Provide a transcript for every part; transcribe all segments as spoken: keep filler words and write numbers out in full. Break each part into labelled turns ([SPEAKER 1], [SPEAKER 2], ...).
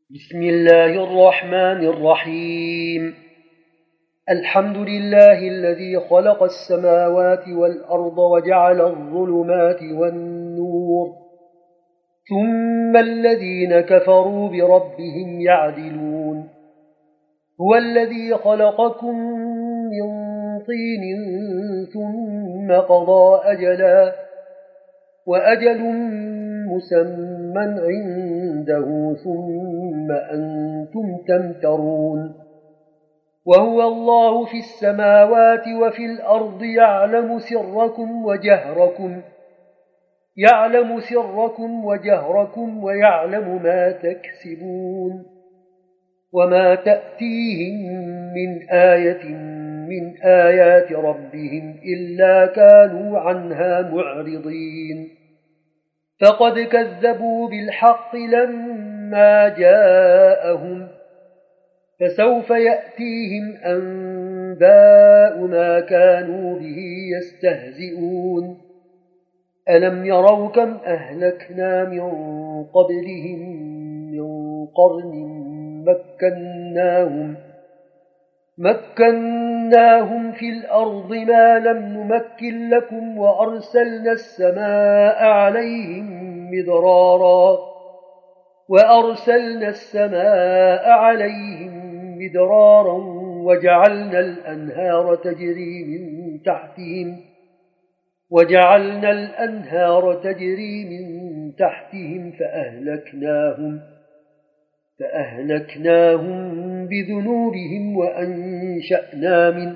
[SPEAKER 1] بسم الله الرحمن الرحيم. الحمد لله الذي خلق السماوات والأرض وجعل الظلمات والنور، ثم الذين كفروا بربهم يعدلون. هو الذي خلقكم من طين ثم قضى أجلا وأجل مسمى عنده ثم أنتم تمترون. وهو الله في السماوات وفي الأرض يعلم سركم وجهركم يعلم سركم وجهركم ويعلم ما تكسبون. وما تأتيهم من آية من آيات ربهم إلا كانوا عنها معرضين. فقد كذبوا بالحق لما جاءهم، فسوف يأتيهم أنباء ما كانوا به يستهزئون. ألم يروا كم أهلكنا من قبلهم من قرن مكناهم مكناهم في الأرض ما لم نمكن لكم وأرسلنا السماء عليهم مدرارا وأرسلنا السماء عليهم مدرارا وجعلنا الأنهار تجري من تحتهم وجعلنا الأنهار تجري من تحتهم فأهلكناهم فأهلكناهم بذنوبهم وأنشأنا من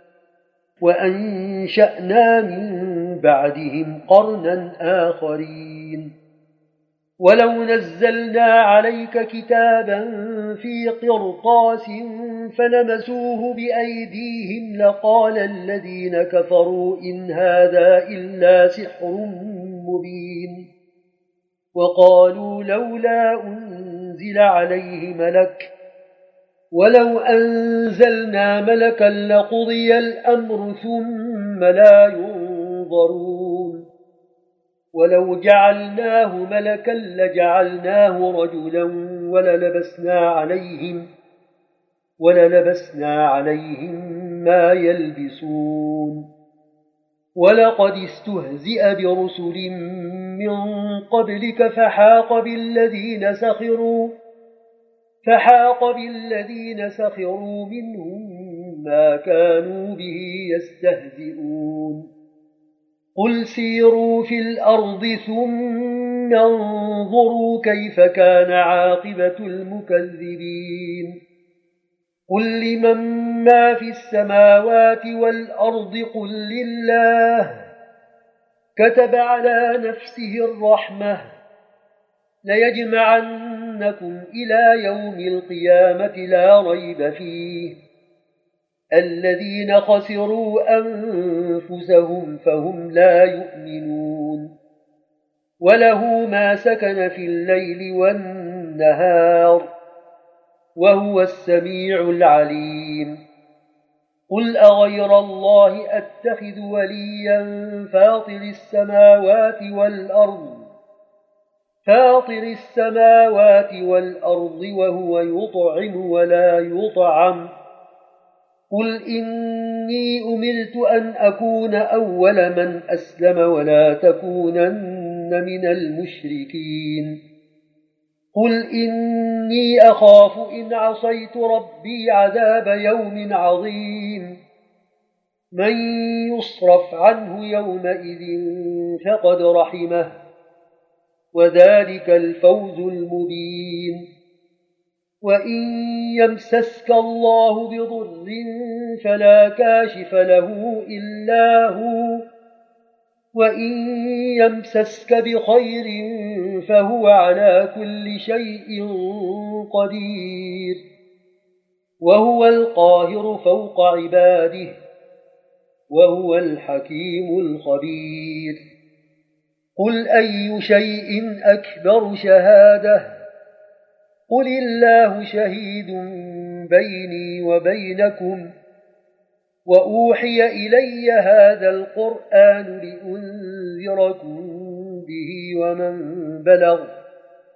[SPEAKER 1] وأنشأنا من بعدهم قرنا آخرين. ولو نزلنا عليك كتابا في قرطاس فلمسوه بأيديهم لقال الذين كفروا إن هذا إلا سحر مبين. وقالوا لولا أنزل عليه ملك ولو أنزلنا ملكا لقضي الأمر ثم لا ينظرون. ولو جعلناه ملكا لجعلناه رجلا وللبسنا عليهم وللبسنا عليهم ما يلبسون. ولقد استهزئ برسل من قبلك فحاق بالذين سخروا فحاق بالذين سخروا منهم ما كانوا به يستهزئون. قل سيروا في الأرض ثم انظروا كيف كان عاقبة المكذبين. قل لمن ما في السماوات والأرض قل لله كتب على نفسه الرحمة ليجمعنكم إلى يوم القيامة لا ريب فيه الذين خسروا أنفسهم فهم لا يؤمنون. وله ما سكن في الليل والنهار وهو السميع العليم. قل أغير الله أتخذ وليا فاطر السماوات والأرض فاطر السماوات والأرض وهو يطعم ولا يطعم. قل إني أمرت أن أكون أول من أسلم ولا تكونن من المشركين. قل إني أخاف إن عصيت ربي عذاب يوم عظيم. من يصرف عنه يومئذ فقد رحمه وذلك الفوز المبين. وإن يمسسك الله بضر فلا كاشف له إلا هو وإن يمسسك بخير فهو على كل شيء قدير. وهو القاهر فوق عباده وهو الحكيم الخبير. قل أي شيء أكبر شهادة قل الله شهيد بيني وبينكم وأوحي إلي هذا القرآن لأنذركم به ومن بلغ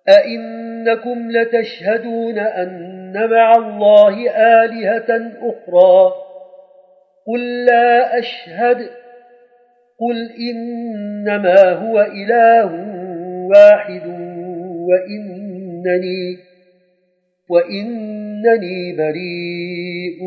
[SPEAKER 1] أئنكم لتشهدون أن مع الله آلهة أخرى قل لا أشهد قل إنما هو إله واحد وإنني, وإنني بريء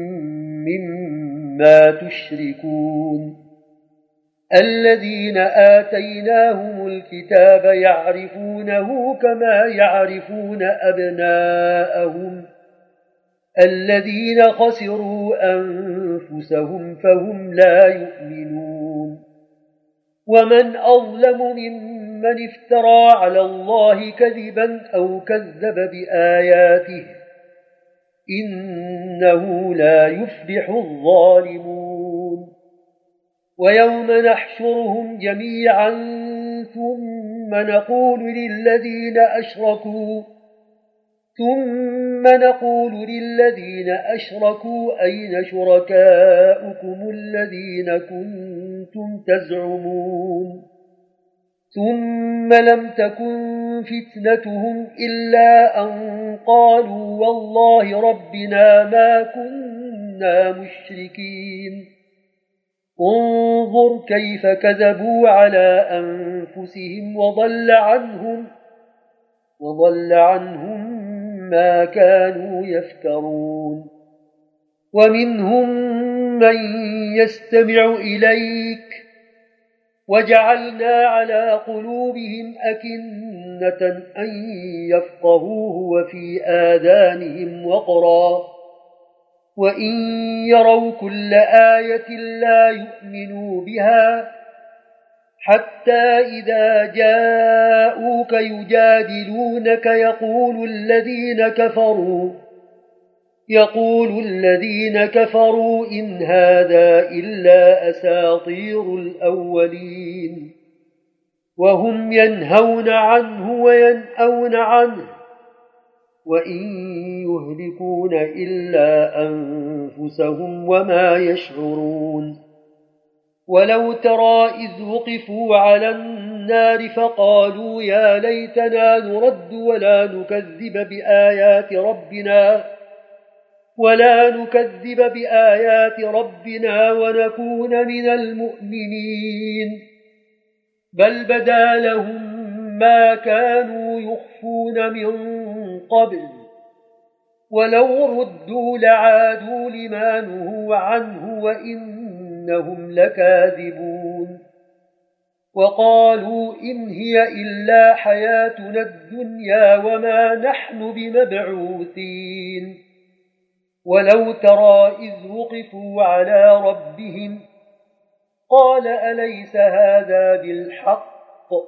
[SPEAKER 1] مما تشركون الذين آتيناهم الكتاب يعرفونه كما يعرفون أبناءهم الذين خسروا أنفسهم فهم لا يؤمنون ومن أظلم ممن افترى على الله كذبا أو كذب بآياته إنه لا يفلح الظالمون ويوم نحشرهم جميعا ثم نقول للذين أشركوا ثم نقول للذين أشركوا أين شركاؤكم الذين كنتم تزعمون ثم لم تكن فتنتهم إلا أن قالوا والله ربنا ما كنا مشركين انظر كيف كذبوا على أنفسهم وضل عنهم وضل عنهم ما كانوا يفترون ومنهم من يستمع إليك وجعلنا على قلوبهم أكنة أن يفقهوه وفي آذانهم وقرا وإن يروا كل آية لا يؤمنوا بها حتى إذا جاءوك يجادلونك يقول الذين كفروا يقول الذين كفروا إن هذا إلا أساطير الأولين وهم ينهون عنه وينأون عنه وإن يهلكون إلا أنفسهم وما يشعرون ولو ترى إذ وقفوا على النار فقالوا يا ليتنا نرد ولا نكذب بآيات ربنا ولا نكذب بآيات ربنا ونكون من المؤمنين بل بدا لهم ما كانوا يخفون من قبل ولو ردوا لعادوا لما نهوا عنه وإنهم لكاذبون وقالوا إن هي إلا حياتنا الدنيا وما نحن بمبعوثين ولو ترى إذ وقفوا على ربهم قال أليس هذا بالحق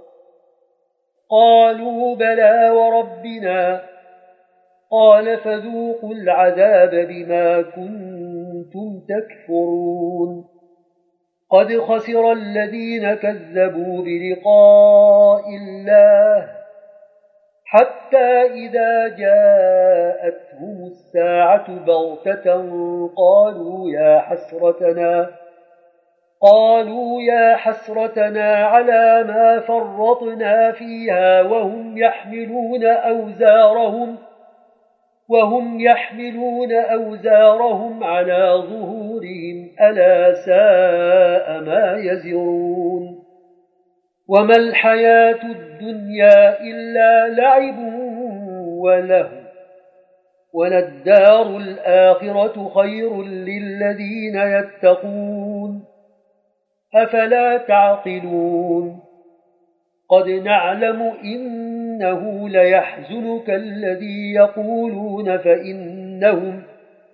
[SPEAKER 1] قالوا بلى وربنا قال فذوقوا العذاب بما كنتم تكفرون قد خسر الذين كذبوا بلقاء الله حتى إذا جاءتهم الساعة بغتة قالوا يا حسرتنا قالوا يا حسرتنا على ما فرطنا فيها وهم يحملون أوزارهم وهم يحملون أوزارهم على ظهورهم ألا ساء ما يزرون وما الحياة الدنيا إلا لعب وله وللدار الآخرة خير للذين يتقون أفلا تعقلون قد نعلم إنه ليحزنك الذي يقولون فإنهم,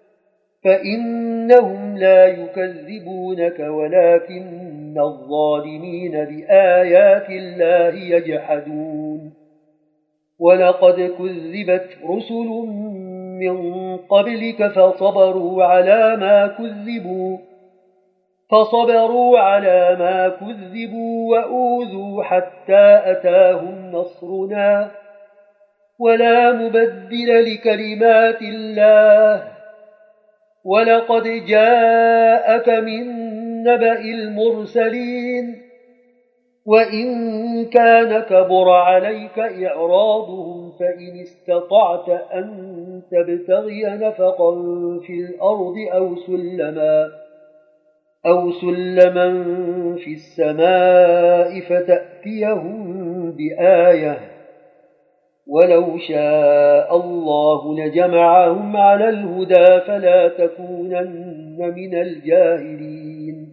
[SPEAKER 1] فإنهم لا يكذبونك ولكن الظالمين بآيات الله يجحدون ولقد كذبت رسل من قبلك فصبروا على ما كذبوا فصبروا على ما كذبوا وأوذوا حتى أتاهم نصرنا ولا مبدل لكلمات الله ولقد جاءك من نبأ المرسلين وإن كان كبر عليك إعراضهم فإن استطعت أن تبتغي نفقا في الأرض أو سلما أو سلما في السماء فتأتيهم بآية ولو شاء الله لجمعهم على الهدى فلا تكونن من الجاهلين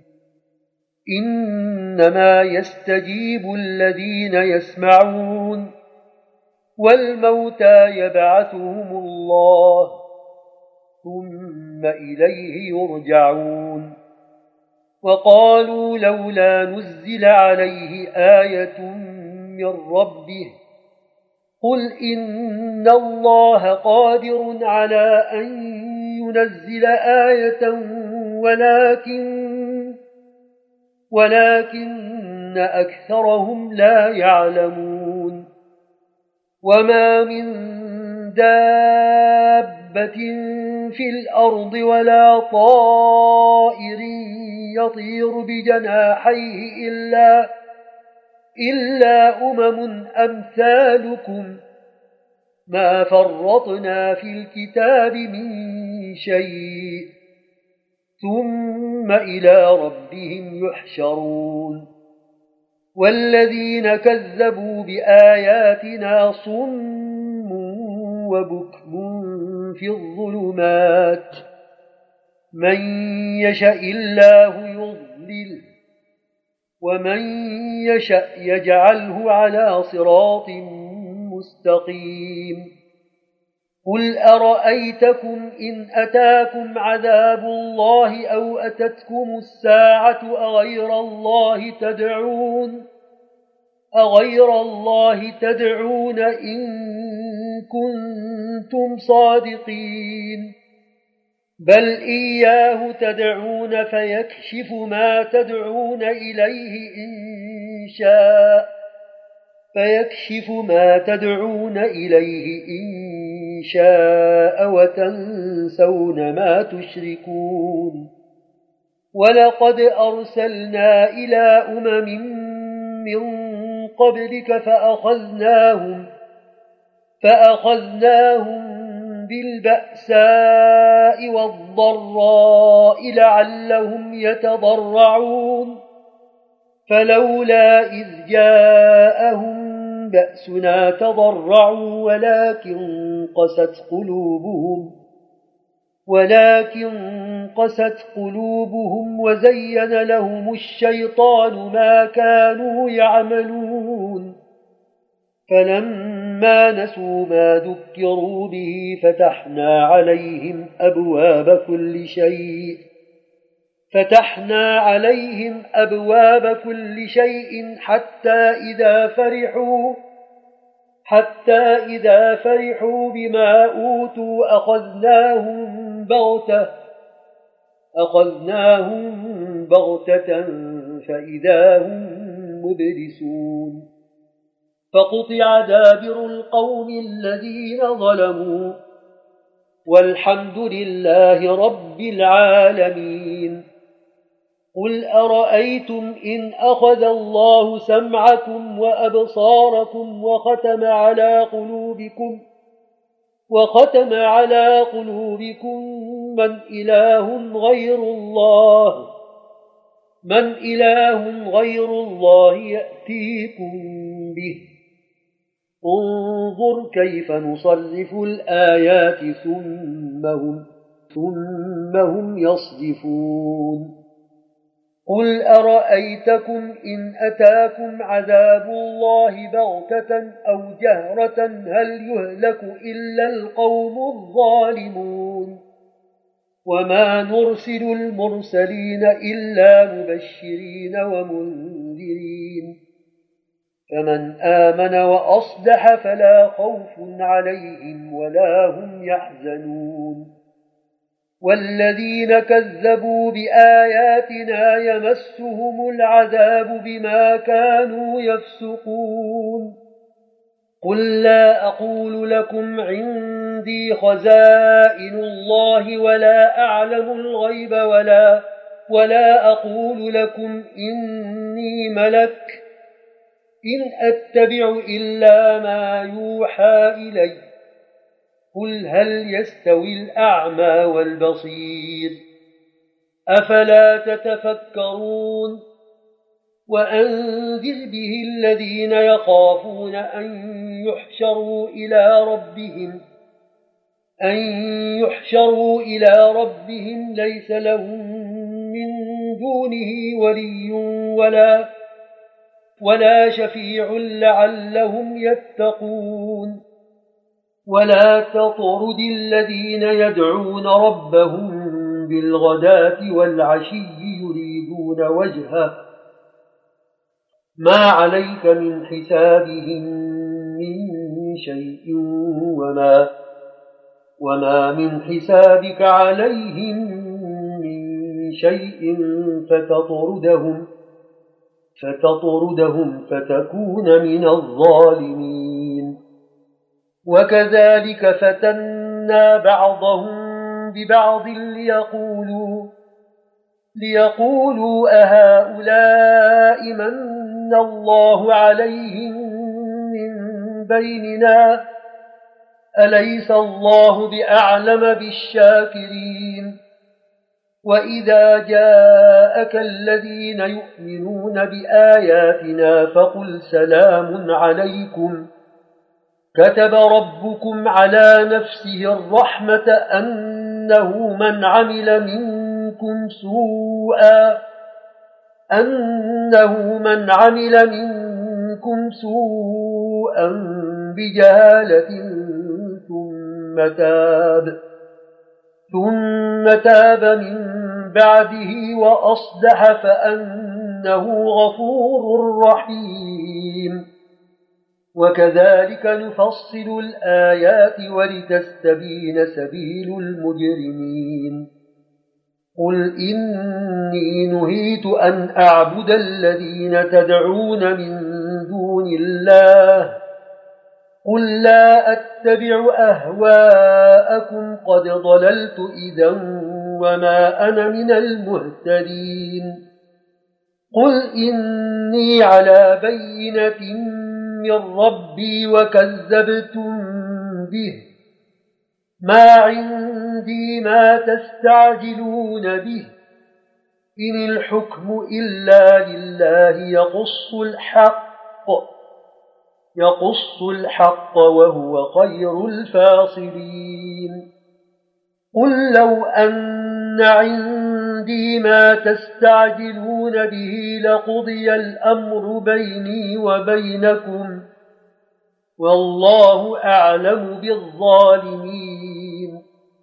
[SPEAKER 1] إنما يستجيب الذين يسمعون والموتى يبعثهم الله ثم إليه يرجعون وقالوا لولا نزل عليه آية من ربه قل إن الله قادر على أن ينزل آية ولكن ولكن أكثرهم لا يعلمون وما من دابة في الأرض ولا طائر يطير بجناحيه إلا, إلا أمم أمثالكم ما فرطنا في الكتاب من شيء ثم إلى ربهم يحشرون والذين كذبوا بآياتنا صم وبكم في الظلمات من يشاء الله يضلل ومن يشاء يجعله على صراط مستقيم قل أرأيتكم إن أتاكم عذاب الله أو أتتكم الساعة أغير الله تدعون أغير الله تدعون إن كنتم صادقين بل إياه تدعون فيكشف ما تدعون إليه إن شاء فيكشف ما تدعون إليه إن شاء وتنسون ما تشركون ولقد أرسلنا إلى أمم من قبلك فأخذناهم فأخذناهم بالبأساء والضراء لعلهم يتضرعون فلولا إذ جاءهم بأسنا تضرعوا ولكن قست قلوبهم ولكن قست قلوبهم وزين لهم الشيطان ما كانوا يعملون فلما نسوا ما ذكروا به فتحنا عليهم أبواب كل شيء فتحنا عليهم أبواب كل شيء حتى إذا فرحوا حتى إذا فرحوا بما أوتوا أخذناهم بغتة أخذناهم بغتة فإذا هم مبلسون فقطع دابر القوم الذين ظلموا والحمد لله رب العالمين قل أرأيتم إن أخذ الله سمعكم وأبصاركم وختم على قلوبكم وختم على قلوبكم من إله غير الله من إله غير الله يأتيكم به انظر كيف نصرف الآيات ثم هم, ثم هم يصدفون قل أرأيتكم إن أتاكم عذاب الله بغتة أو جهرة هل يهلك إلا القوم الظالمون وما نرسل المرسلين إلا مبشرين ومنذرين فمن آمن وأصلح فلا خوف عليهم ولا هم يحزنون والذين كذبوا بآياتنا يمسهم العذاب بما كانوا يفسقون قل لا أقول لكم عندي خزائن الله ولا أعلم الغيب ولا, ولا أقول لكم إني ملك إن أتبع إلا ما يوحى إلي قل هل يستوي الأعمى والبصير أفلا تتفكرون وأنذر به الذين يخافون أن يحشروا إلى ربهم أن يحشروا إلى ربهم ليس لهم من دونه ولي ولا ولا شفيع لعلهم يتقون ولا تطرد الذين يدعون ربهم بالغداة والعشي يريدون وجهه ما عليك من حسابهم من شيء وما وما من حسابك عليهم من شيء فتطردهم فتطردهم فتكون من الظالمين وكذلك فتنا بعضهم ببعض ليقولوا ليقولوا أهؤلاء من الله عليهم من بيننا أليس الله بأعلم بالشاكرين وإذا جاءك الذين يؤمنون بآياتنا فقل سلام عليكم كتب ربكم على نفسه الرحمة أنه من عمل منكم سوءا أنه من عمل منكم سوءا بجهالة ثم تاب ثم تاب من بعده وأصلح فأنه غفور رحيم وكذلك نفصل الآيات ولتستبين سبيل المجرمين قل إني نهيت أن أعبد الذين تدعون من دون الله قل لا أتبع أهواءكم قد ضللت إذا وما أنا من المهتدين قل إني على بينة من ربي وكذبتم به ما عندي ما تستعجلون به إن الحكم إلا لله يقص الحق يقص الحق وهو خير الفاصلين قل لو أن عندي ما تستعجلون به لقضي الأمر بيني وبينكم والله أعلم بالظالمين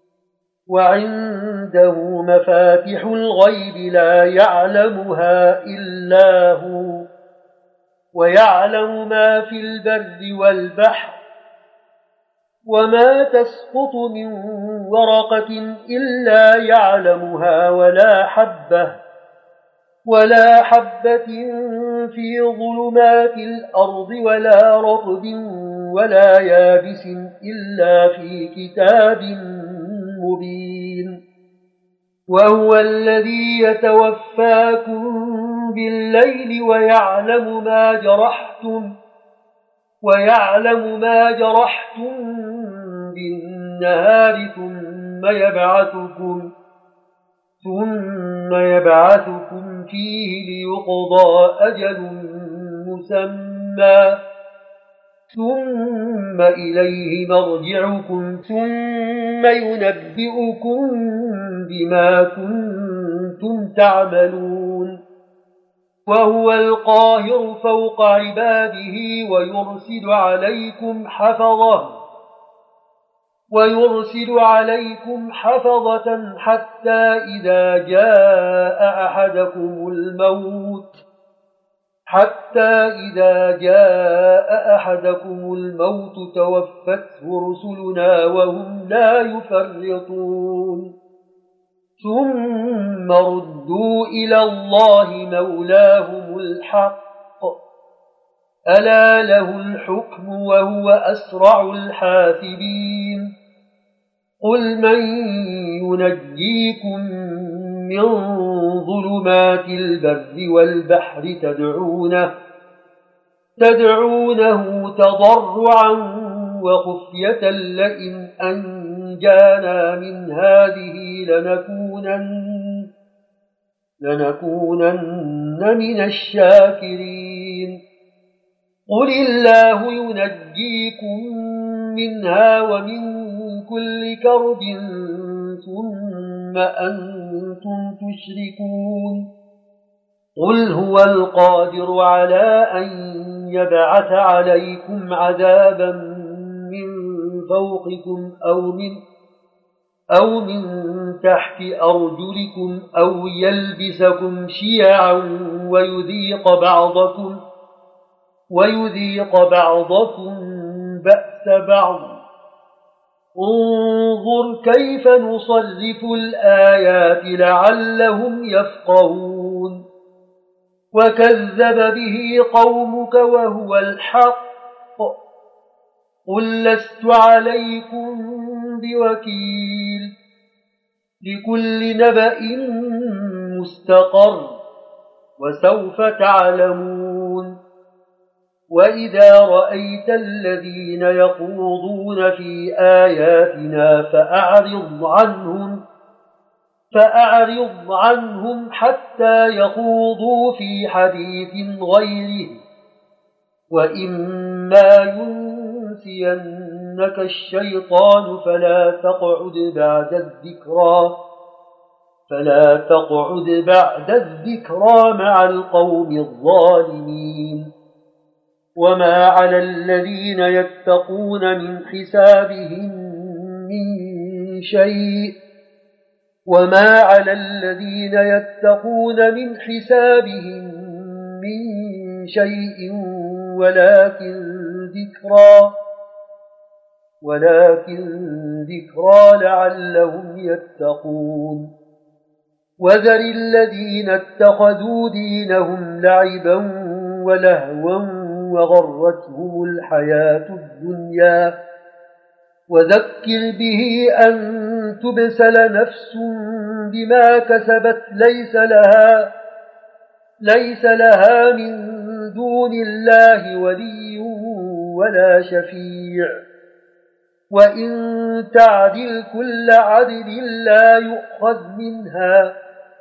[SPEAKER 1] وعنده مفاتح الغيب لا يعلمها إلا هو ويعلم ما في البر والبحر وما تسقط من ورقة إلا يعلمها ولا حبة ولا حبة في ظلمات الأرض ولا رطب ولا يابس إلا في كتاب مبين وهو الذي يتوفاكم بالليل ويعلم ما جرحتم ويعلم ما جرحتم بالنهار ثم يبعثكم ثم يبعثكم فيه ليقضى أجل مسمى ثم إليه مرجعكم ثم ينبئكم بما كنتم تعملون وهو القاهر فوق عباده ويرسل عليكم حفظة ويرسل عليكم حفظة حتى إذا جاء أحدكم الموت حتى إذا جاء أحدكم الموت توفته رسلنا وهم لا يفرطون ثم ردوا إلى الله مولاهم الحق ألا له الحكم وهو أسرع الحاسبين قل من ينجيكم من ظلمات البر والبحر تدعونه تدعونه تضرعا وخفية لئن أنجانا من هذه لنكونن, لنكونن من الشاكرين قل الله ينجيكم منها ومن كل كرب ثم أنتم تشركون قل هو القادر على أن يبعث عليكم عذابا من فوقكم أو من, أو من تحت أرجلكم أو يلبسكم شيعا ويذيق بعضكم, ويذيق بعضكم بأس بعض انظر كيف نصرف الآيات لعلهم يفقهون وكذب به قومك وهو الحق قل لست عليكم بوكيل لكل نبأ مستقر وسوف تعلمون وإذا رأيت الذين يخوضون في آياتنا فأعرض عنهم فأعرض عنهم حتى يخوضوا في حديث غيره وإما ينسينك الشيطان فلا تقعد بعد الذكرى فلا تقعد بعد الذكرى مع القوم الظالمين وما على الذين يتقون من حسابهم من شيء وما على الذين يتقون من حسابهم من شيء ولكن ذكرى ولكن ذكرى لعلهم يتقون وذر الذين اتخذوا دينهم لعبا ولهوا وغرتهم الحياة الدنيا وذكر به أن تبسل نفس بما كسبت ليس لها, ليس لها من دون الله ولي ولا شفيع وإن تعدل كل عدل لا يؤخذ منها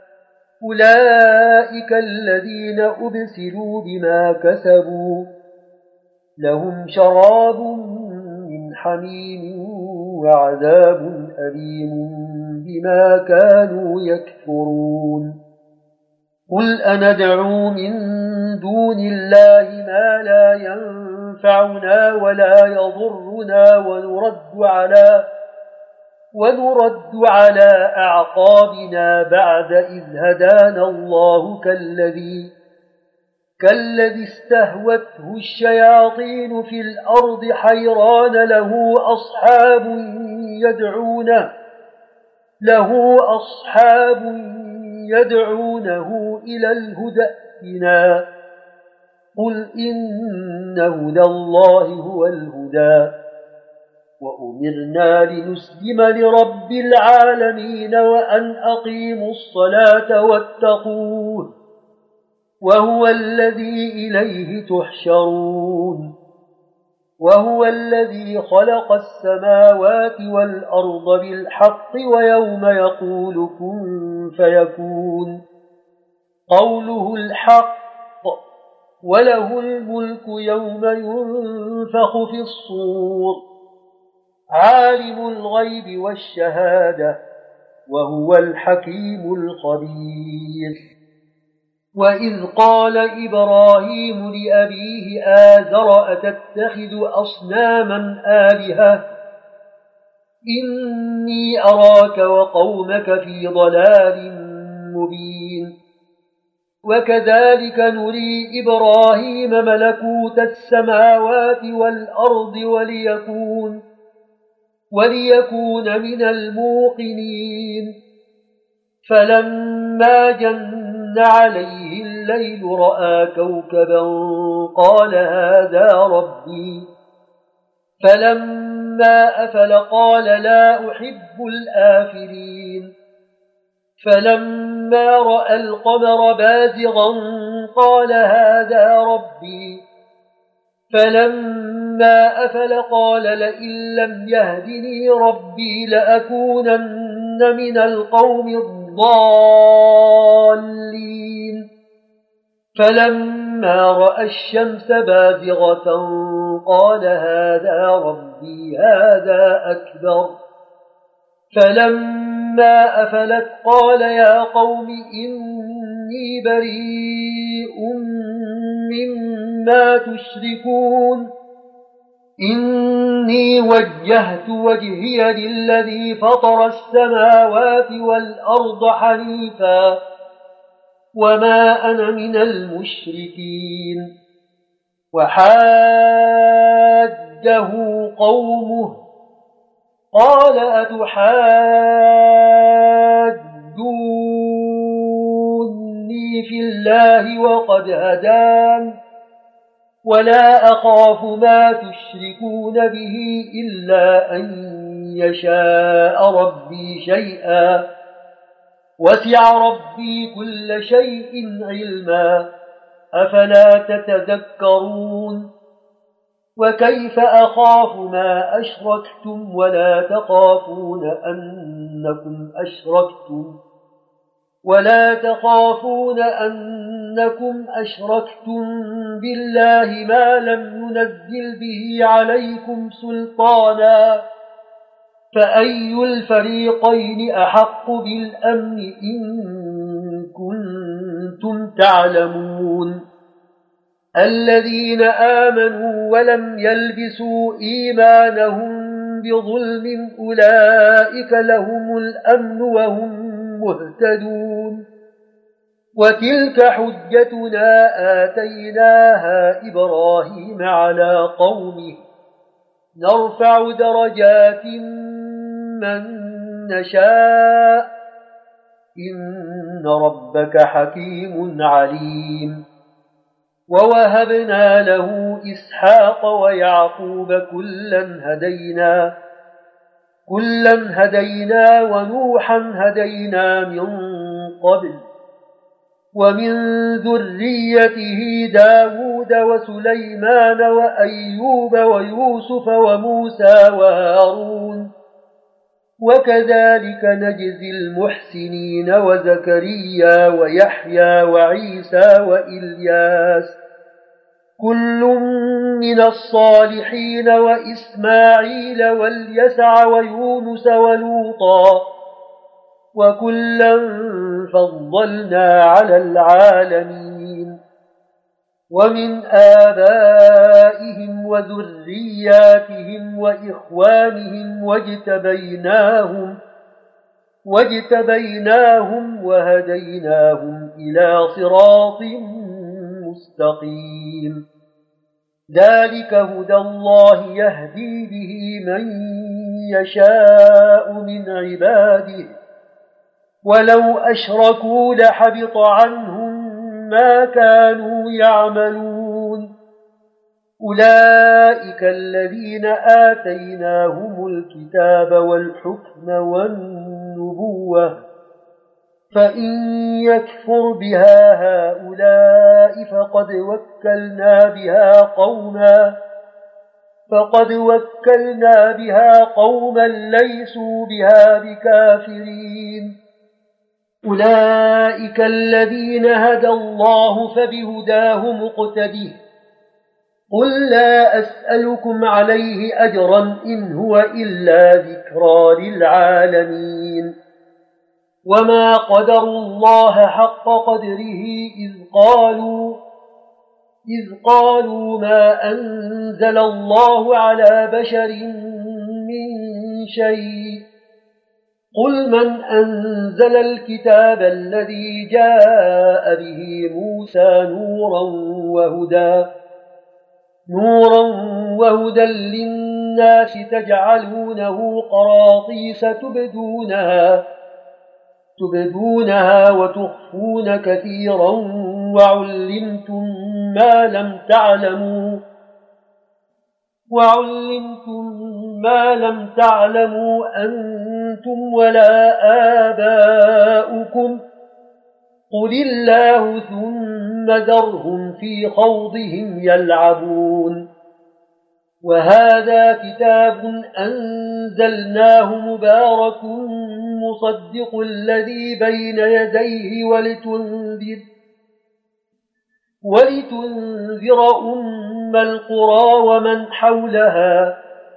[SPEAKER 1] أولئك الذين أبسلوا بما كسبوا لهم شراب من حميم وعذاب أليم بما كانوا يكفرون قل أندعو من دون الله ما لا ينفعنا ولا يضرنا ونرد على ونرد على أعقابنا بعد إذ هدانا الله كالذي كالذي استهوته الشياطين في الأرض حيران له أصحاب يدعونه له أصحاب يدعونه إلى الهدى ائتنا قل إن هدى الله هو الهدى وأمرنا لنسلم لرب العالمين وأن أقيموا الصلاة واتقوه وهو الذي إليه تحشرون وهو الذي خلق السماوات والأرض بالحق ويوم يقول كن فيكون قوله الحق وله الملك يوم ينفخ في الصور عالم الغيب والشهادة وهو الحكيم الخبير وإذ قال إبراهيم لأبيه آزر أتتخذ أصناما آلهة إني أراك وقومك في ضلال مبين وكذلك نري إبراهيم ملكوت السماوات والأرض وليكون وليكون من الموقنين فلما جن عليه الليل رأى كوكبا قال هذا ربي فلما أفل قال لا أحب الآفلين فلما رأى القمر بازغا قال هذا ربي فلما أفل قال لئن لم يهدني ربي لأكونن من القوم الضالين فلما رأى الشمس بازغة قال هذا ربي هذا أكبر فلما أفلت قال يا قوم إني بريء مما تشركون إني وجهت وجهي للذي فطر السماوات والأرض حنيفا وما أنا من المشركين وحاجه قومه قال أتحاجوني في الله وقد هدان ولا أخاف ما تشركون به إلا أن يشاء ربي شيئا وسع ربي كل شيء علما أفلا تتذكرون وكيف أخاف ما أشركتم ولا تخافون أنكم أشركتم ولا تخافون أنكم أشركتم بالله ما لم ينزل به عليكم سلطانا فأي الفريقين أحق بالأمن إن كنتم تعلمون الذين آمنوا ولم يلبسوا إيمانهم بظلم أولئك لهم الأمن وهم مهتدون وتلك حجتنا آتيناها إبراهيم على قومه نرفع درجات من نشاء إن ربك حكيم عليم ووهبنا له إسحاق ويعقوب كلا هدينا كلا هدينا ونوحا هدينا من قبل ومن ذريته داود وسليمان وأيوب ويوسف وموسى وهارون وكذلك نجزي المحسنين وزكريا ويحيى وعيسى وإلياس كل من الصالحين وإسماعيل واليسع ويونس ولوطا وكلا فضلنا على العالمين ومن آبائهم وذرياتهم وإخوانهم واجتبيناهم واجتبيناهم وهديناهم إلى صراط مستقيم ذلك هدى الله يهدي به من يشاء من عباده ولو أشركوا لحبط عنهم ما كانوا يعملون أولئك الذين آتيناهم الكتاب والحكم والنبوة فإن يكفر بها هؤلاء فقد وكلنا بها قوما فقد وكلنا بها قوما ليسوا بها بكافرين أولئك الذين هدى الله فبهداه مقتده قل لا أسألكم عليه أجرا إن هو إلا ذكرى للعالمين وما قدروا الله حق قدره إذ قالوا إذ قالوا ما أنزل الله على بشر من شيء قل من أنزل الكتاب الذي جاء به موسى نورا وهدى نورا وهدى للناس تجعلونه قراطيس تبدونها تبدونها وتخفون كثيرا وعلمتم ما لم تعلموا وعلمتم ما لم تعلموا أنتم ولا آباؤكم قل الله ثم ذرهم في خوضهم يلعبون وهذا كتاب أنزلناه مبارك مصدق الذي بين يديه ولتنذر ولتنذر أم القرى ومن حولها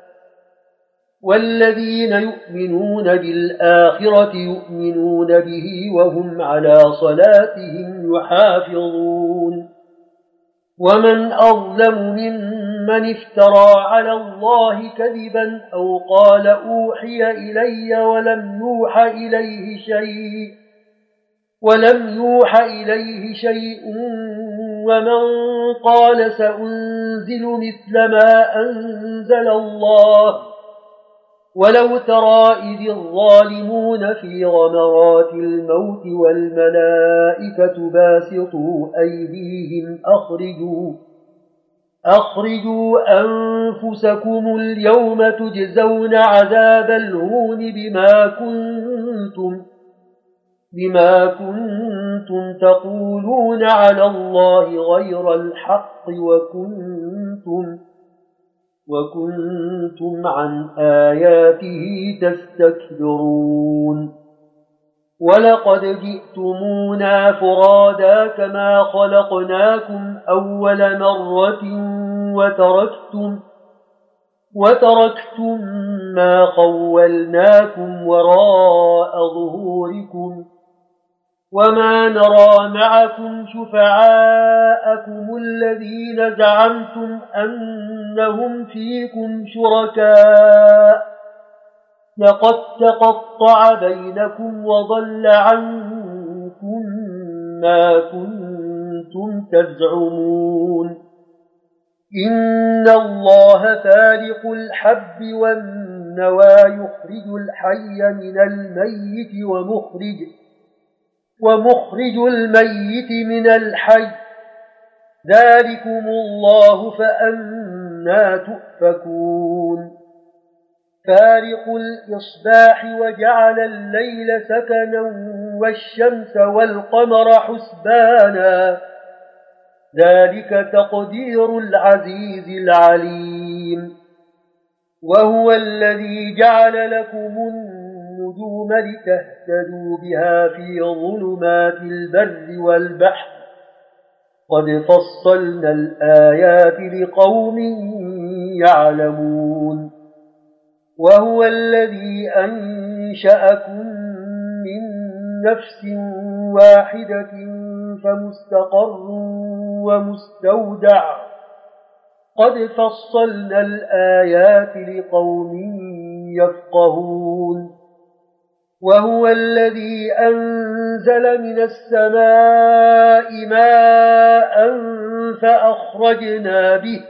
[SPEAKER 1] والذين يؤمنون بالآخرة يؤمنون به وهم على صلاتهم يحافظون ومن أظلم ممن افترى على الله كذبا أو قال أوحي إلي ولم يوح إليه شيء ولم يوح إليه شيء ومن قال سأنزل مثل ما أنزل الله ولو ترى إذ الظالمون في غمرات الموت والملائكة باسطوا أيديهم أخرجوا أخرجوا أنفسكم اليوم تجزون عذاب الهون بما كنتم بما كنتم تقولون على الله غير الحق وكنتم وكنتم عن آياته تستكبرون ولقد جئتمونا فرادا كما خلقناكم أول مرة وتركتم وتركتم ما خولناكم وراء ظهوركم وما نرى معكم شفعاءكم الذين زعمتم أنهم فيكم شركاء لقد تقطع بينكم وضل عنكم ما كنتم تزعمون إن الله فالق الحب والنوى يخرج الحي من الميت ومخرج ومخرج الميت من الحي ذلكم الله فأنى تؤفكون فارق الإصباح وجعل الليل سكنا والشمس والقمر حسبانا ذلك تقدير العزيز العليم وهو الذي جعل لكم النجوم لتهتدوا بها في ظلمات البر والبحر قد فصلنا الآيات لقوم يعلمون وهو الذي أنشأكم من نفس واحدة فمستقر ومستودع قد فصلنا الآيات لقوم يفقهون وهو الذي أنزل من السماء ماء فأخرجنا به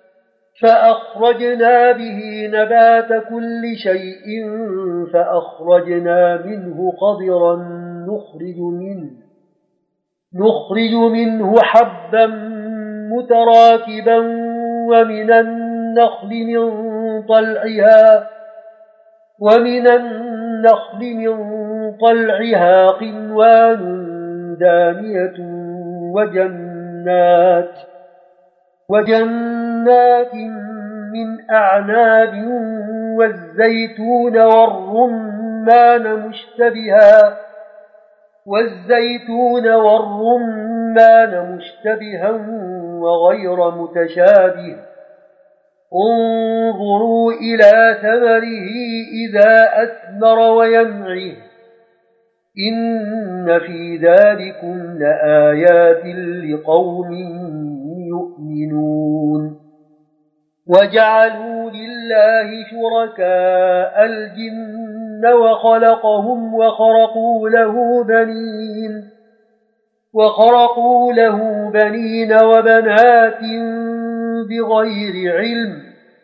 [SPEAKER 1] فأخرجنا به نبات كل شيء فأخرجنا منه خضرا نخرج منه نخرج منه حبا متراكبا ومن النخل من طلعها ومن النخل من طلعها قنوان دانية وجنات وجنات من أعناب والزيتون والرمان مشتبها والزيتون والرمان مشتبها وغير متشابه انظروا إلى ثمره إذا أثمر وينعه إن في ذلكم لآيات لقوم يؤمنون وجعلوا لله شركاء الجن وخلقهم وخرقوا له بنين وخرقوا له بنين وبنات بغير علم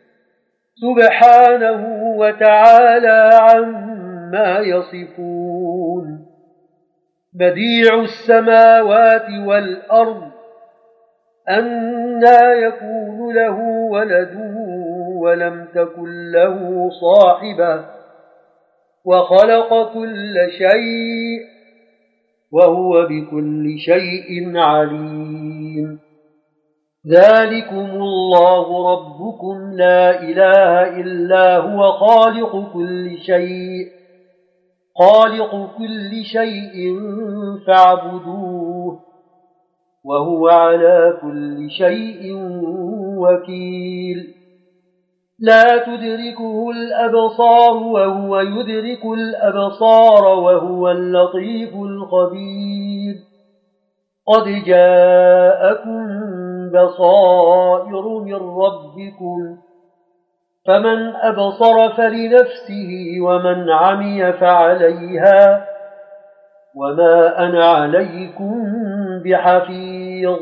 [SPEAKER 1] سبحانه وتعالى عما يصفون بديع السماوات والأرض أنى يكون له ولد ولم تكن له صاحبة وخلق كل شيء وهو بكل شيء عليم ذلكم الله ربكم لا إله إلا هو خالق كل شيء خالق كل شيء فاعبدوه وهو على كل شيء وكيل لا تدركه الأبصار وهو يدرك الأبصار وهو اللطيف الخبير قد جاءكم بصائر من ربكم فمن أبصر فلنفسه ومن عمي فعليها وما أنا عليكم بحفيظ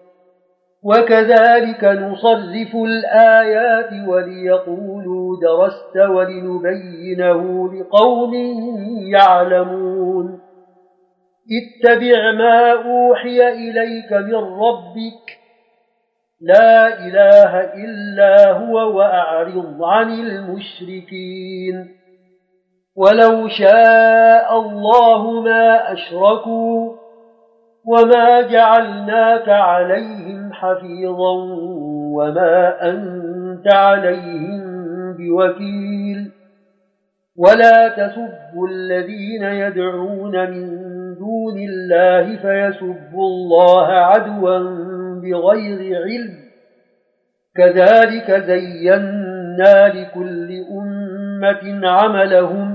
[SPEAKER 1] وكذلك نصرف الآيات وليقولوا درست ولنبينه لقوم يعلمون اتبع ما أوحي إليك من ربك لا إله إلا هو وأعرض عن المشركين ولو شاء الله ما أشركوا وما جعلناك عليهم حفيظا وما أنت عليهم بوكيل ولا تسبوا الذين يدعون من دون الله فيسبوا الله عدوا بغير علم كذلك زينا لكل أمة عملهم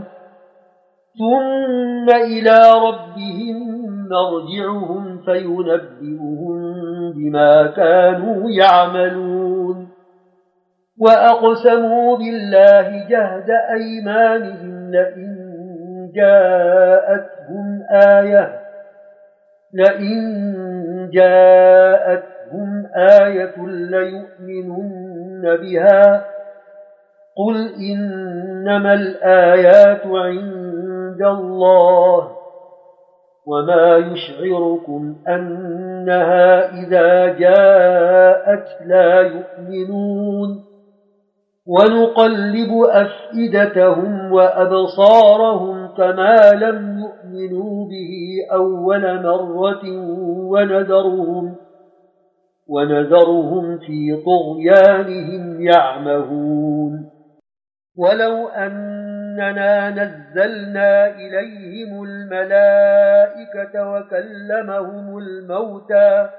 [SPEAKER 1] ثم إلى ربهم مرجعهم فينبئهم بما كانوا يعملون وأقسموا بالله جهد أيمانهم لئن جاءتهم آية لئن جاءتهم آية ليؤمنن بها قل إنما الآيات عند الله وما يشعركم أنها إذا جاءت لا يؤمنون ونقلب أفئدتهم وأبصارهم كما لم يؤمنوا به أول مرة ونذرهم, ونذرهم في طغيانهم يعمهون ولو أننا نزلنا إليهم الملائكة وكلمهم الموتى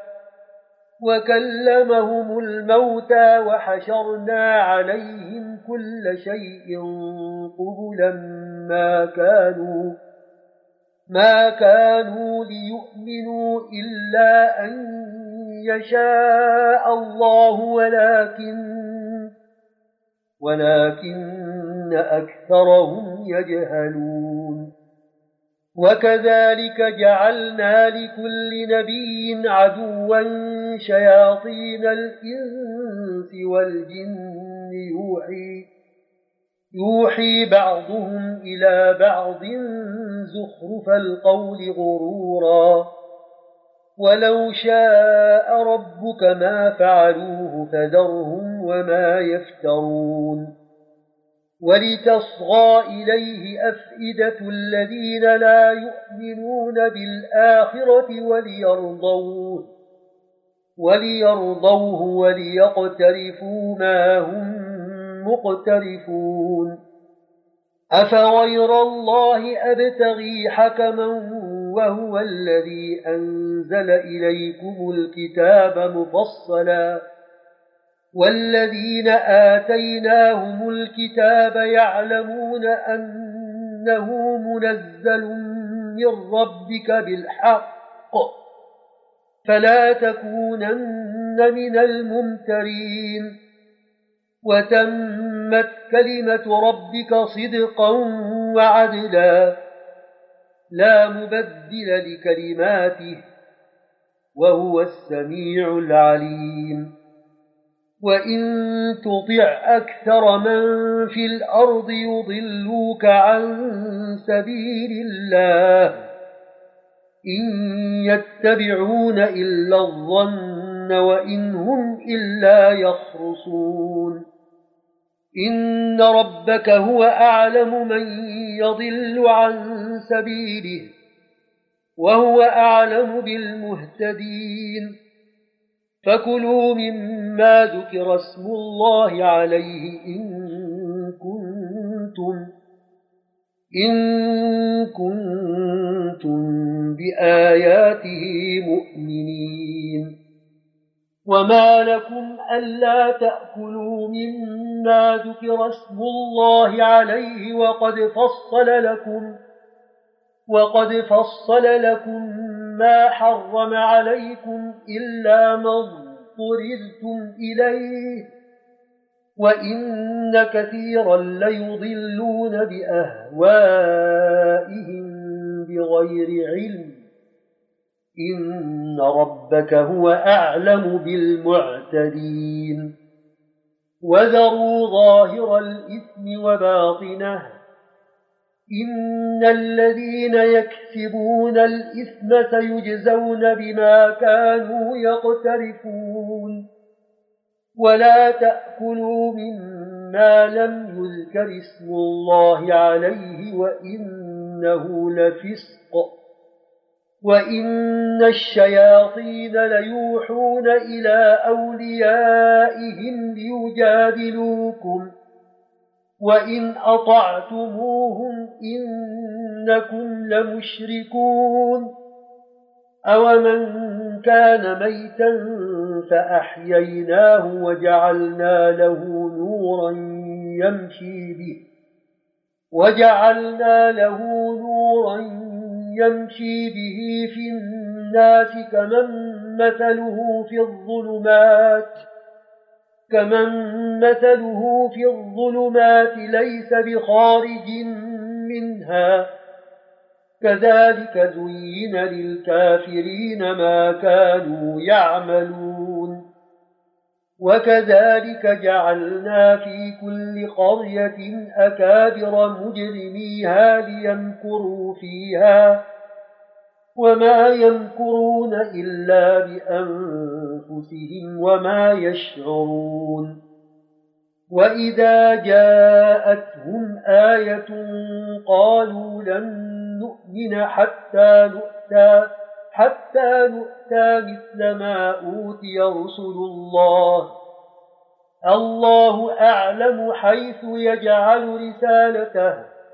[SPEAKER 1] وكلمهم الموتى وحشرنا عليهم كل شيء قبلا ما كانوا ما كانوا ليؤمنوا إلا أن يشاء الله ولكن ولكن أكثرهم يجهلون وكذلك جعلنا لكل نبي عدوا شياطين الإنس والجن يوحي, يوحي بعضهم إلى بعض زخرف القول غرورا ولو شاء ربك ما فعلوه فذرهم وما يفترون ولتصغى إليه أفئدة الذين لا يؤمنون بالآخرة وليرضوه, وليرضوه وليقترفوا ما هم مقترفون أفغير الله أبتغي حكما وهو الذي أنزل إليكم الكتاب مفصلا والذين آتيناهم الكتاب يعلمون أنه منزل من ربك بالحق فلا تكونن من الممترين وتمت كلمة ربك صدقا وعدلا لا مبدل لكلماته وهو السميع العليم وإن تطع أكثر من في الأرض يضلوك عن سبيل الله إن يتبعون إلا الظن وإن هم إلا يخرصون إن ربك هو أعلم من يضل عن سبيله وهو أعلم بالمهتدين فكلوا مما ذكر اسم الله عليه إن كنتم إن كنتم بآياته مؤمنين وما لكم ألا تأكلوا مما ذكر اسم الله عليه وقد فصل لكم وقد فصل لكم ما حرم عليكم إلا ما اضطررتم إليه وإن كثيرا ليضلون بأهوائهم بغير علم إن ربك هو أعلم بالمعتدين وذروا ظاهر الإثم وباطنه إن الذين يكسبون الإثم سيجزون بما كانوا يقترفون ولا تأكلوا مما لم يذكر اسم الله عليه وإنه لفسق وإن الشياطين ليوحون إلى أوليائهم ليجادلوكم وإن أطعتموهم إنكم لمشركون أومن كان ميتا فأحييناه وجعلنا له نورا يمشي به وجعلنا له نورا يمشي به في الناس كمن مثله في الظلمات كمن مثله في الظلمات ليس بخارج منها كذلك زين للكافرين ما كانوا يعملون وكذلك جعلنا في كل قرية أكابر مجرميها ليمكروا فيها وما يمكرون إلا بأنفسهم وما يشعرون وإذا جاءتهم آية قالوا لن نؤمن حتى نؤتى حتى نؤتى مثل ما أوتي رسل الله الله أعلم حيث يجعل رسالته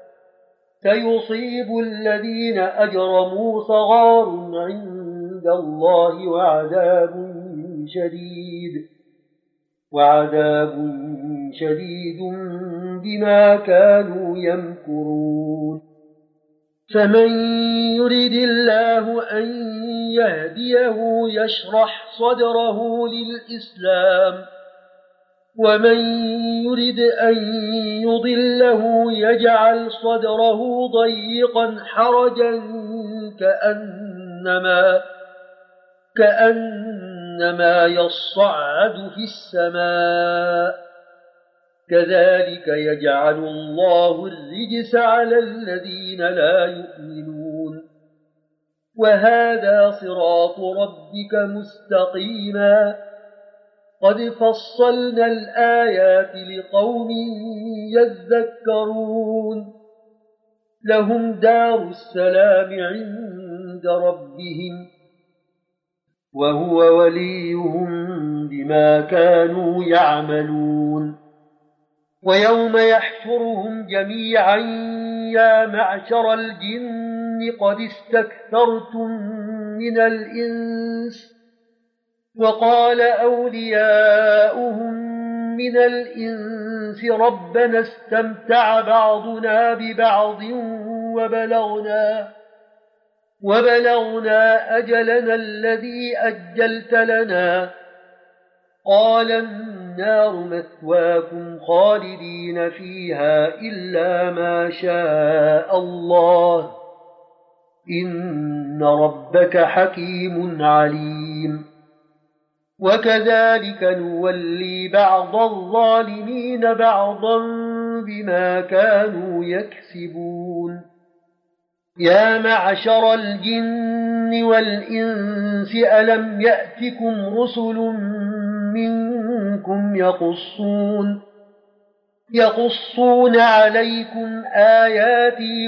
[SPEAKER 1] سيصيب الذين أجرموا صغار عند الله وعذاب شديد وعذاب شديد بما كانوا يمكرون فمن يرد الله أن يهديه يشرح صدره للإسلام ومن يرد أن يضله يجعل صدره ضيقا حرجا كأنما كأنما يصعد في السماء كذلك يجعل الله الرجس على الذين لا يؤمنون وهذا صراط ربك مستقيما قد فصلنا الآيات لقوم يذكرون لهم دار السلام عند ربهم وهو وليهم بما كانوا يعملون ويوم يحشرهم جميعا يا معشر الجن قد استكثرتم من الإنس وقال أولياؤهم من الإنس ربنا استمتع بعضنا ببعض وبلغنا وبلغنا أجلنا الذي أجلت لنا قال النار مثواكم خالدين فيها إلا ما شاء الله إن ربك حكيم عليم وكذلك نولي بعض الظالمين بعضا بما كانوا يكسبون يا معشر الجن والإنس ألم يأتكم رسل منكم يقصون يقصون عليكم آياتي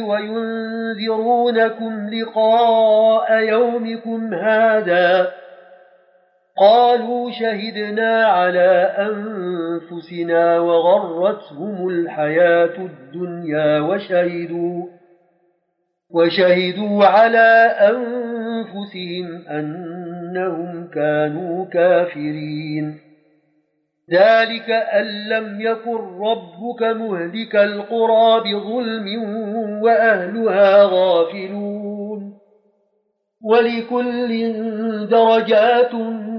[SPEAKER 1] وينذرونكم لقاء يومكم هذا قالوا شهدنا على أنفسنا وغرتهم الحياة الدنيا وشهدوا, وشهدوا على أنفسهم أنهم كانوا كافرين. ذلك أن لم يكن ربك مهلك القرى بظلم وأهلها غافلون. ولكل درجات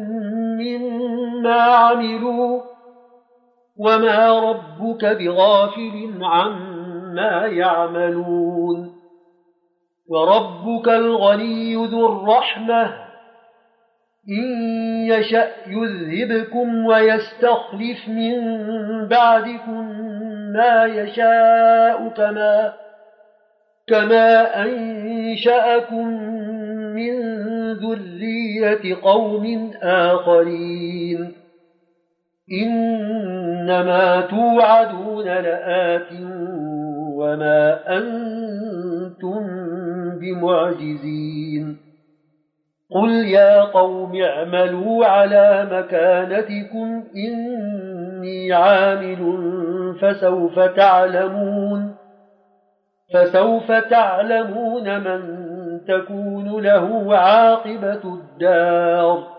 [SPEAKER 1] مما عملوا وما ربك بغافل عما يعملون. وربك الغني ذو الرحمة إن يشأ يذهبكم ويستخلف من بعدكم ما يشاء كما, كما أنشأكم من ذرية قوم آخرين. إنما توعدون لآت وما أنتم بمعجزين. قل يا قوم اعملوا على مكانتكم إني عامل فسوف تعلمون, فسوف تعلمون من تكون له عاقبة الدار.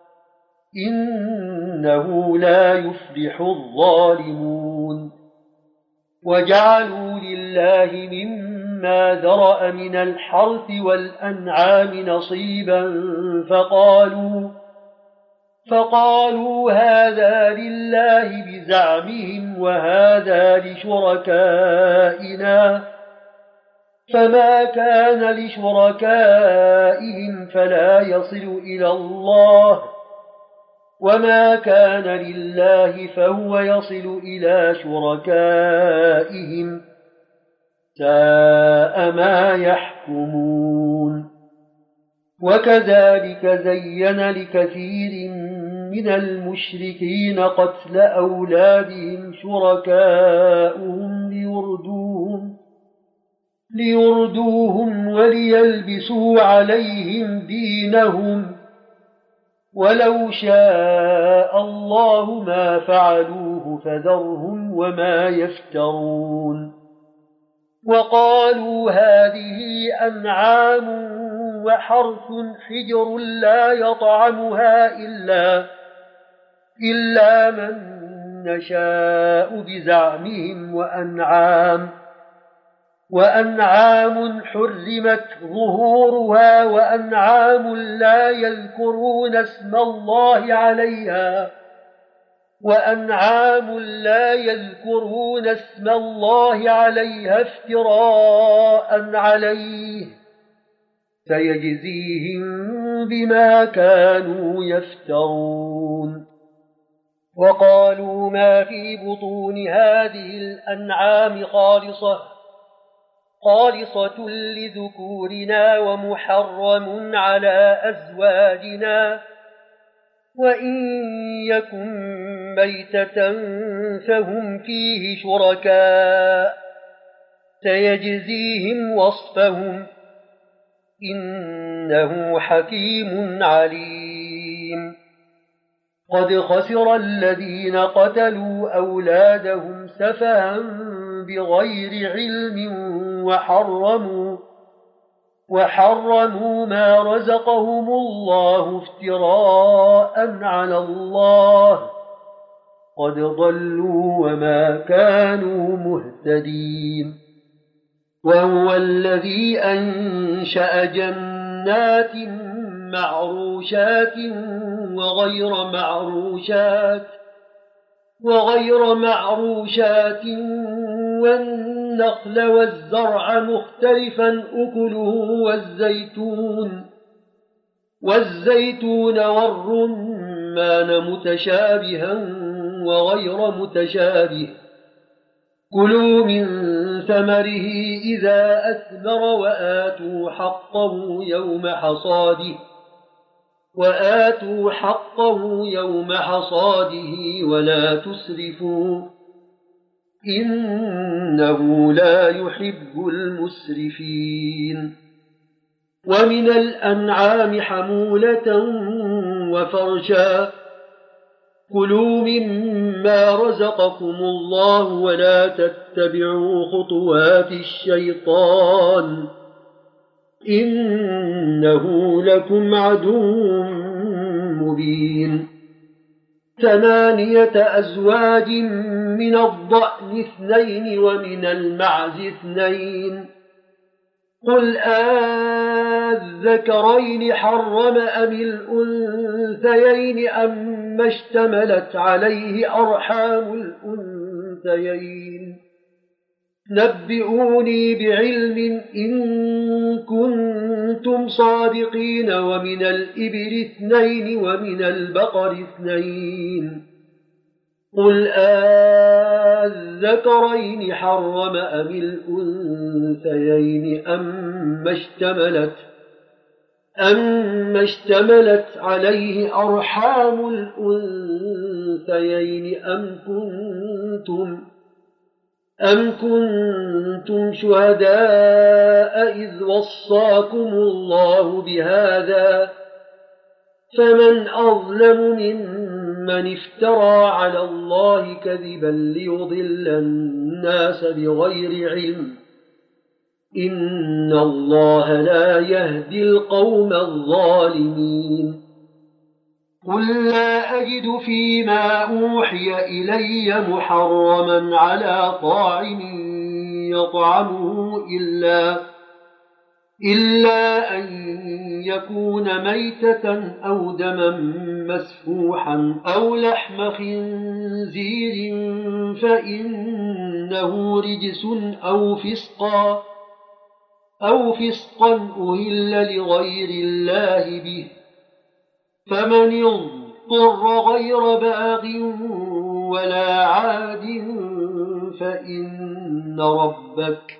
[SPEAKER 1] إنه لا يفلح الظالمون. وجعلوا لله مما ذرأ من الحرث والأنعام نصيبا فقالوا, فقالوا هذا لله بزعمهم وهذا لشركائنا, فما كان لشركائهم فلا يصل إلى الله, وما كان لله فهو يصل إلى شركائهم. ساء ما يحكمون. وكذلك زين لكثير من المشركين قتل أولادهم شركاؤهم ليردوهم, ليردوهم وليلبسوا عليهم دينهم, ولو شاء الله ما فعلوه فذرهم وما يفترون. وقالوا هذه أنعام وحرث حجر لا يطعمها إلا, إلا من نشاء بزعمهم وأنعام, وأنعام حرمت ظهورها وأنعام لا يذكرون اسم الله عليها, وأنعام لا يذكرون اسم الله عليها افتراء عليه, سيجزيهم بما كانوا يفترون. وقالوا ما في بطون هذه الأنعام خالصة, خالصة لذكورنا ومحرم على أزواجنا, وإن يكن ميتة فهم فيه شركاء, سيجزيهم وصفهم إنه حكيم عليم. قد خسر الذين قتلوا أولادهم سفها بغير علم وحرموا, وحرموا ما رزقهم الله افتراء على الله, قد ضلوا وما كانوا مهتدين. وهو الذي أنشأ جنات معروشات وغير معروشات, وغير معروشات والنخل والزرع مختلفا أكله والزيتون, والزيتون والرمان متشابها وغير متشابه, كلوا من ثمره إذا أثمر وآتوا حقه يوم حصاده, وآتوا حقه يوم حصاده ولا تسرفوا إنه لا يحب المسرفين. ومن الأنعام حمولة وفرشا كلوا مما رزقكم الله ولا تتبعوا خطوات الشيطان إنه لكم عدو مبين ثمانية أزواج من الضأن اثنين ومن المعز اثنين قل آذكرين حرم أم الأنثيين أم اشتملت عليه أرحام الأنثيين نبئوني بعلم إن كنتم صادقين ومن الإبل اثنين ومن البقر اثنين قل آذكرين حرم أم الأنثيين أم اشتملت أم اشتملت عليه أرحام الأنثيين أم كنتم أم كنتم شهداء إذ وصاكم الله بهذا فمن أظلم ممن افترى على الله كذبا ليضل الناس بغير علم إن الله لا يهدي القوم الظالمين قل لا أجد فيما أوحي إلي محرما على طاعم يطعمه إلا, إلا أن يكون ميتة أو دما مسفوحا أو لحم خنزير فإنه رجس أو فسقا أو فسقا أهل لغير الله به فمن اضطر غير باغ ولا عاد فإن ربك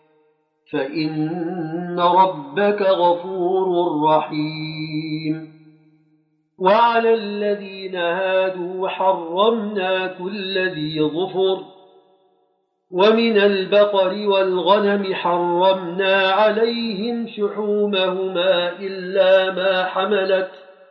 [SPEAKER 1] فإن ربك غفور رحيم وعلى الذين هادوا حرمنا كل ذي ظفر ومن البقر والغنم حرمنا عليهم شحومهما إلا ما حملت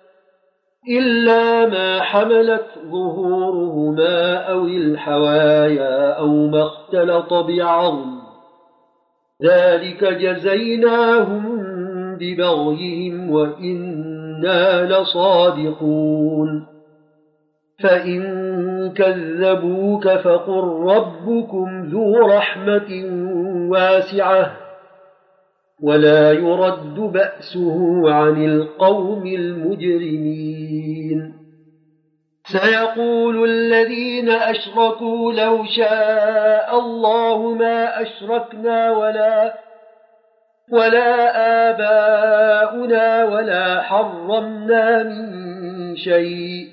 [SPEAKER 1] إلا ما حملت ظهورهما أو الحوايا أو ما اختلط بعظم ذلك جزيناهم ببغيهم وإنا لصادقون فإن كذبوك فقل ربكم ذو رحمة واسعة ولا يرد بأسه عن القوم المجرمين سيقول الذين أشركوا لو شاء الله ما أشركنا ولا ولا آباؤنا ولا حرمنا من شيء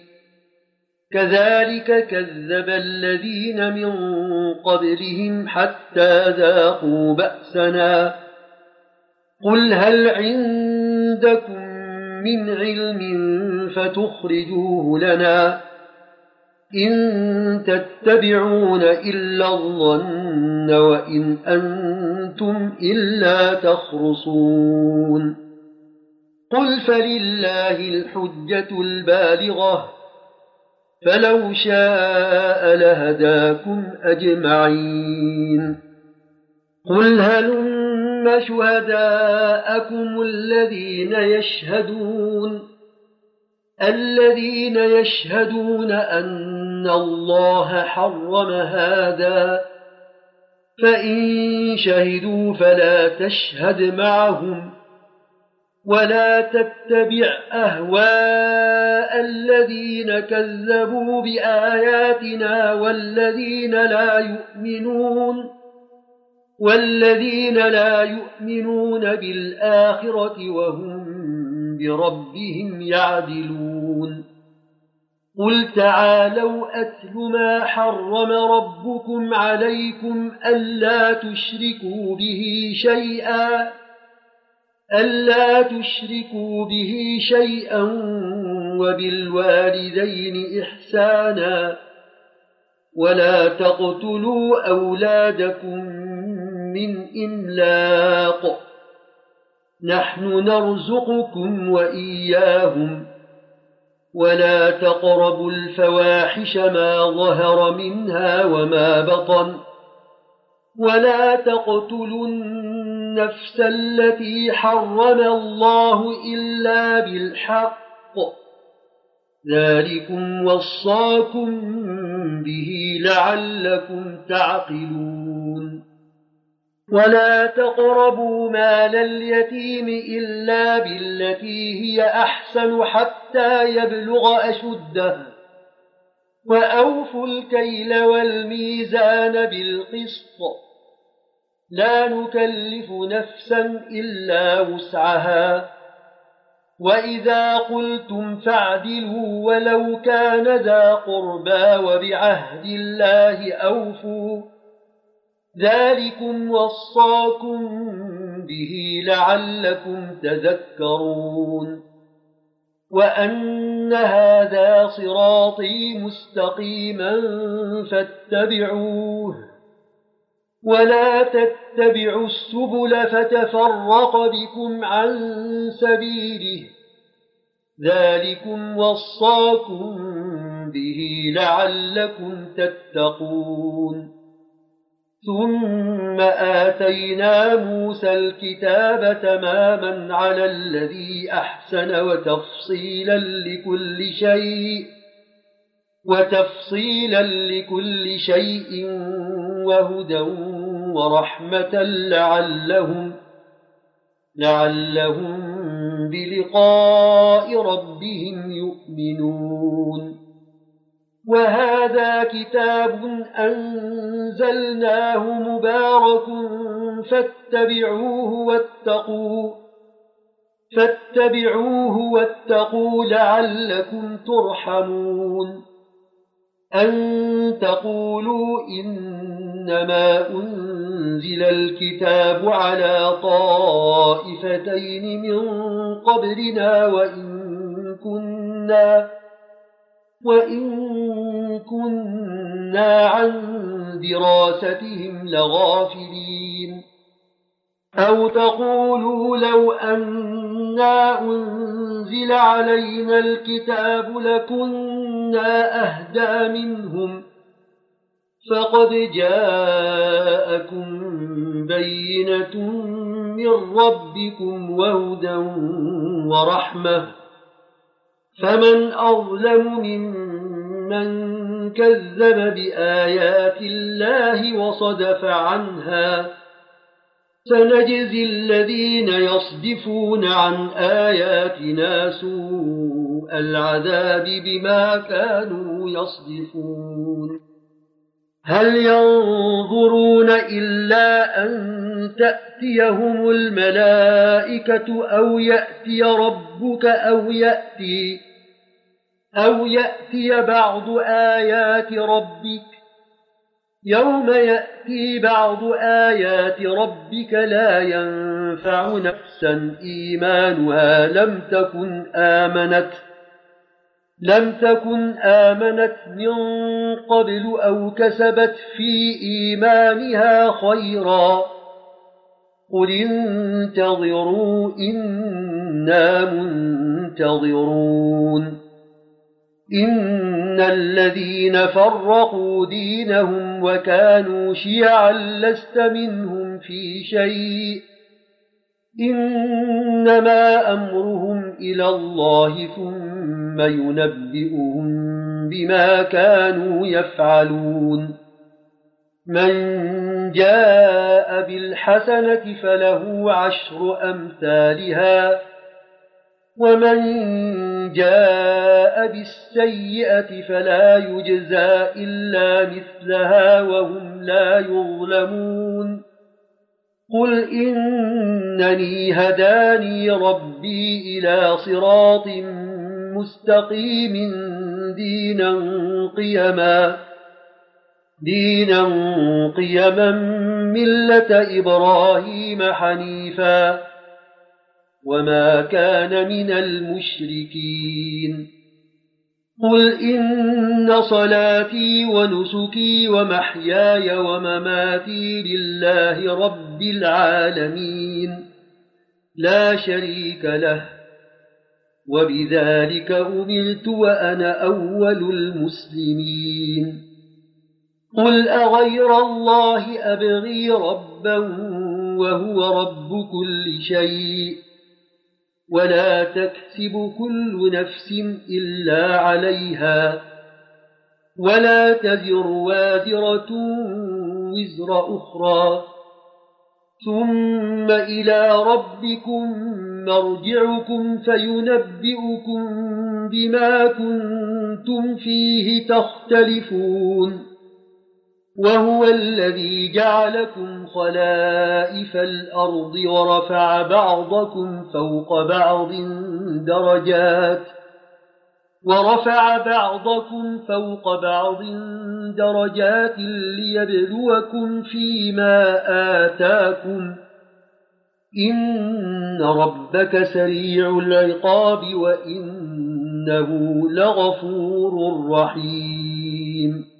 [SPEAKER 1] كذلك كذب الذين من قبلهم حتى ذاقوا بأسنا قل هل عندكم من علم فتخرجوه لنا إن تتبعون إلا الظن وإن أنتم إلا تخرصون قل فلله الحجة البالغة فلو شاء لهداكم أجمعين قل هلم شهداءكم الذين يشهدون الذين يشهدون أن الله حرم هذا فإن شهدوا فلا تشهد معهم ولا تتبع أهواء الذين كذبوا بآياتنا والذين لا يؤمنون والذين لا يؤمنون بالآخرة وهم بربهم يعدلون قل تعالوا أتل ما حرم ربكم عليكم ألا تشركوا به شيئا ألا تشركوا به شيئا وبالوالدين إحسانا ولا تقتلوا أولادكم من إملاق نحن نرزقكم وإياهم ولا تقربوا الفواحش ما ظهر منها وما بطن ولا تقتلوا النفس التي حرم الله إلا بالحق ذلكم وصاكم به لعلكم تعقلون ولا تقربوا مال اليتيم إلا بالتي هي أحسن حتى يبلغ أشده وأوفوا الكيل والميزان بالقسط لا نكلف نفسا إلا وسعها وإذا قلتم فاعدلوا ولو كان ذا قربى وبعهد الله أوفوا ذلكم وصاكم به لعلكم تذكرون وأن هذا صراطي مستقيما فاتبعوه ولا تتبعوا السبل فتفرق بكم عن سبيله ذلكم وصاكم به لعلكم تتقون ثم آتينا موسى الكتاب تماما على الذي أحسن وتفصيلا لكل شيء وتفصيلا لكل شيء وهدى ورحمة لعلهم لعلهم بلقاء ربهم يؤمنون وهذا كتاب أنزلناه مبارك فاتبعوه واتقوا فاتبعوه واتقوا لعلكم ترحمون أن تقولوا إنما أنزل الكتاب على طائفتين من قبلنا وإن كنا وإن كنا عن دراستهم لغافلين أو تقولوا لو أنا أنزل علينا الكتاب لكنا أهدى منهم فقد جاءكم بينة من ربكم وهدى ورحمة فمن أظلم ممن كذب بآيات الله وصدف عنها سنجزي الذين يصدفون عن آياتنا سوء العذاب بما كانوا يصدفون هل ينظرون إلا أن تأتيهم الملائكة أو يأتي ربك أو يأتي أو يأتي بعض آيات ربك يوم يأتي بعض آيات ربك لا ينفع نفسا إيمانها لم تكن آمنت لم تكن آمنت من قبل أو كسبت في إيمانها خيرا قل انتظروا إنا منتظرون إن الذين فرقوا دينهم وكانوا شيعا لست منهم في شيء إنما أمرهم إلى الله ثم ينبئهم بما كانوا يفعلون من جاء بالحسنة فله عشر أمثالها ومن جاء بالسيئة فلا يجزى إلا مثلها وهم لا يظلمون قل إنني هداني ربي إلى صراط مستقيم دينا قيما دينا قيما ملة إبراهيم حنيفا وما كان من المشركين قل إن صلاتي ونسكي ومحياي ومماتي لله رب العالمين لا شريك له وبذلك أمرت وأنا أول المسلمين قل أغير الله أبغي ربا وهو رب كل شيء ولا تكسب كل نفس إلا عليها ولا تزر وازرة وزر أخرى ثم إلى ربكم مرجعكم فينبئكم بما كنتم فيه تختلفون وهو الذي جعلكم خلائف الأرض ورفع بعضكم فوق بعض درجات ورفع بعضكم فوق بعض درجات ليبلوكم فيما آتاكم إن ربك سريع العقاب وإنه لغفور رحيم